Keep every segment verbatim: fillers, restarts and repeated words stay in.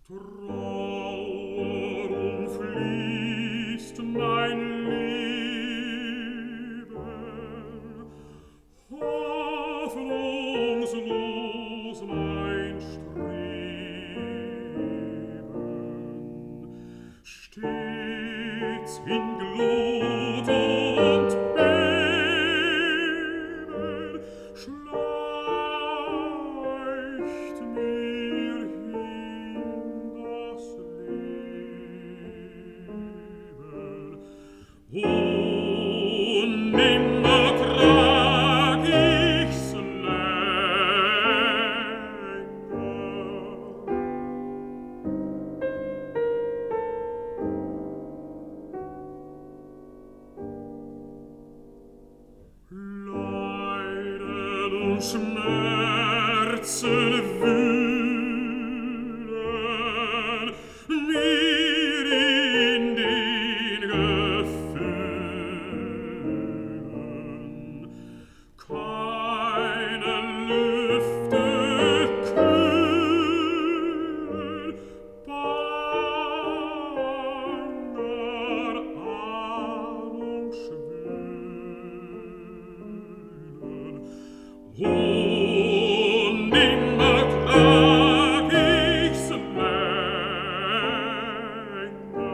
Trauer umfließt mein Leben, hoffnungslos mein Streben, stets in Glut und Beben schleicht mir hin das Leben. Und nimmer trag ich's länger. Leiden und Schmerzen wühlen mir in den Gefühlen. Keine Lüfte kühlen, banger Ahnung schwülen. Und nimmer trag ich's länger.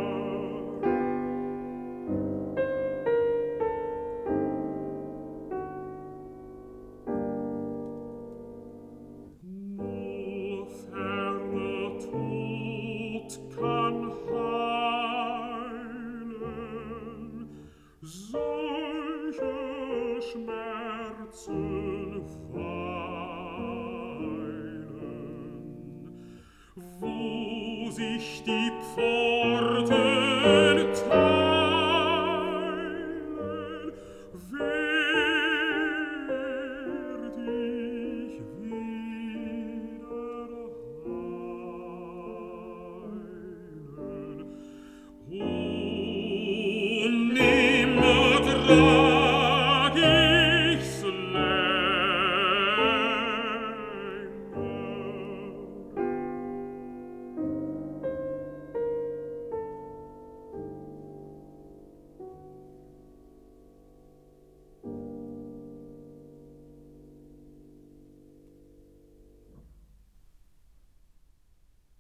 Nur ferner Tod kann heilen solche Schmerzen weilen, wo sich die Pforten teilen, werd ich wieder heilen. Und nimmer trag